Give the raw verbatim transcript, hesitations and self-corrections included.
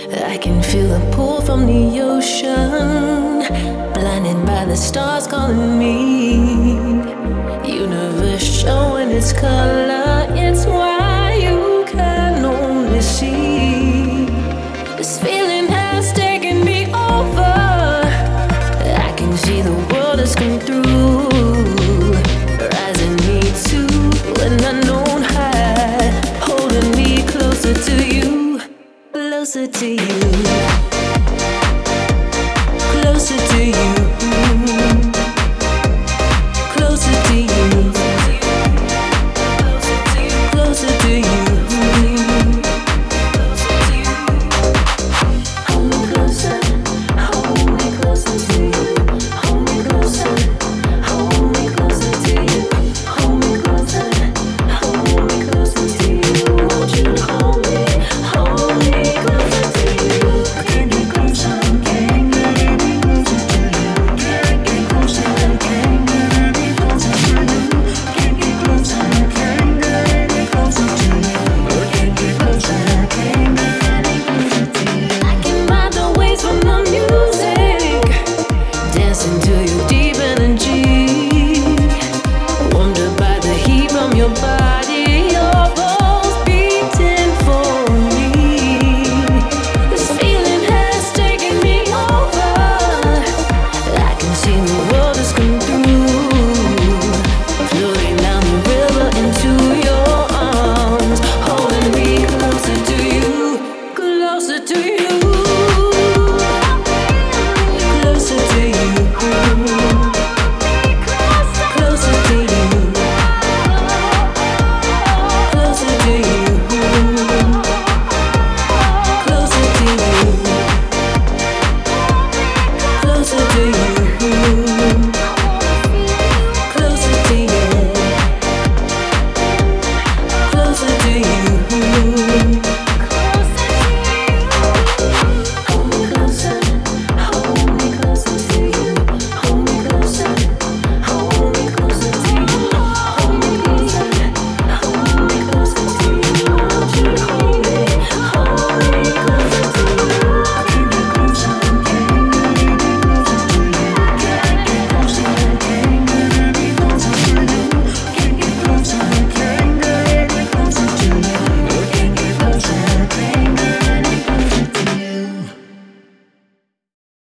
I can feel the pull from the ocean, blinded by the stars calling me. Universe showing its color, it's why you can only see. This feeling has taken me over. I can see the world has come through, rising me to an unknown high, holding me closer to you, closer to you.